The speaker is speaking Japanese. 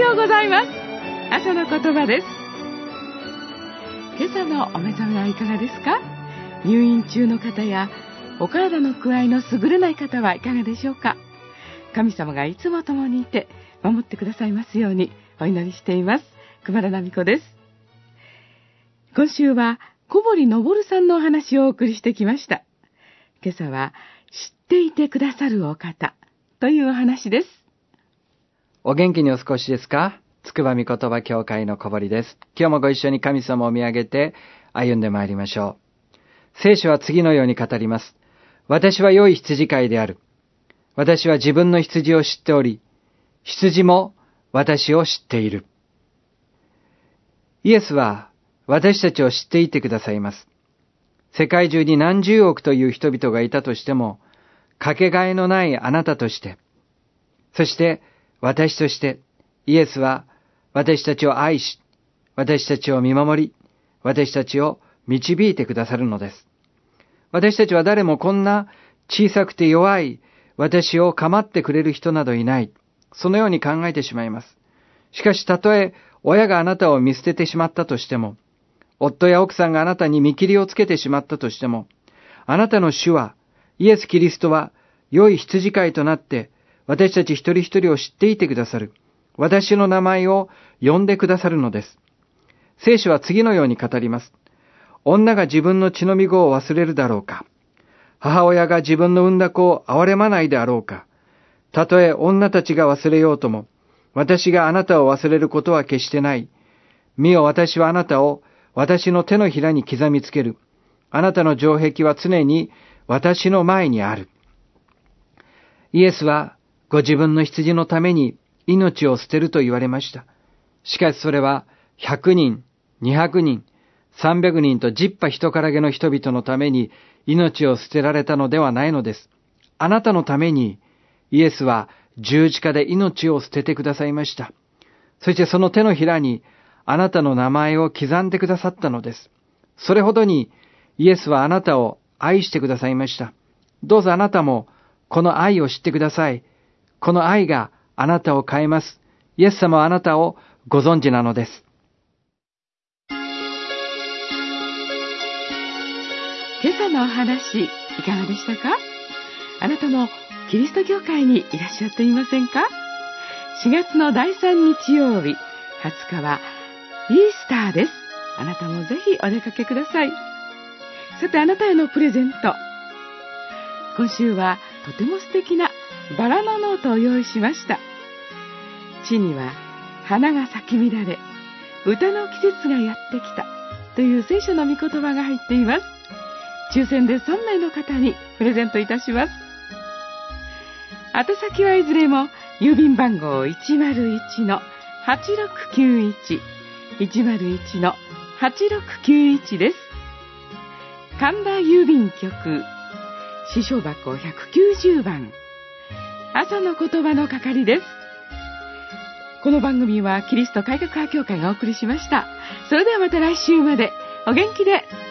ようございます。朝の言葉です。今朝のお目覚めはいかがですか？入院中の方やお体の具合の優れない方はいかがでしょうか？神様がいつも共にいて守ってくださいますようにお祈りしています。熊田奈美子です。今週は小堀昇さんのお話をお送りしてきました。今朝は知っていてくださるお方というお話です。 お元気にお過ごしですか？つくばみ言葉協会の小堀です。今日もご一緒に神様を見上げて歩んでまいりましょう。聖書は次のように語ります。私は良い羊飼いである。私は自分の羊を知っており、羊も私を知っている。イエスは私たちを知っていてくださいます。世界中に何十億という人々がいたとしても、かけがえのないあなたとして、そして私として、イエスは私たちを愛し、私たちを見守り、私たちを導いてくださるのです。私たちは誰もこんな小さくて弱い私を構ってくれる人などいない。そのように考えてしまいます。しかしたとえ親があなたを見捨ててしまったとしても、夫や奥さんがあなたに見切りをつけてしまったとしても、あなたの主は、イエス・キリストは良い羊飼いとなって、私たち一人一人を知っていてくださる。私の名前を呼んでくださるのです。聖書は次のように語ります。女が自分の血のみ子を忘れるだろうか。母親が自分の産んだ子を憐れまないであろうか。たとえ女たちが忘れようとも、私があなたを忘れることは決してない。見よ、私はあなたを私の手のひらに刻みつける。あなたの城壁は常に私の前にある。イエスはご自分の羊のために命を捨てると言われました。しかしそれは100人、200人、300人と十羽人からげの人々のために命を捨てられたのではないのです。あなたのためにイエスは十字架で命を捨ててくださいました。そしてその手のひらにあなたの名前を刻んでくださったのです。それほどにイエスはあなたを愛してくださいました。どうぞあなたもこの愛を知ってください。この愛があなたを変えます。イエス様はあなたをご存知なのです。 今朝のお話、いかがでしたか？あなたもキリスト教会にいらっしゃっていませんか？4月の第3日曜日、20日はイースターです。あなたもぜひお出かけください。さて、あなたへのプレゼント。今週はとても素敵なバラのノートを用意しました。地には花が咲き乱れ、歌の季節がやってきたという聖書の御言葉が入っています。抽選で3名の方にプレゼントいたします。宛先はいずれも郵便番号 101-8691 101-8691 です。神田郵便局支所箱190番、朝の言葉の係です。この番組はキリスト改革派協会がお送りしました。それではまた来週までお元気で。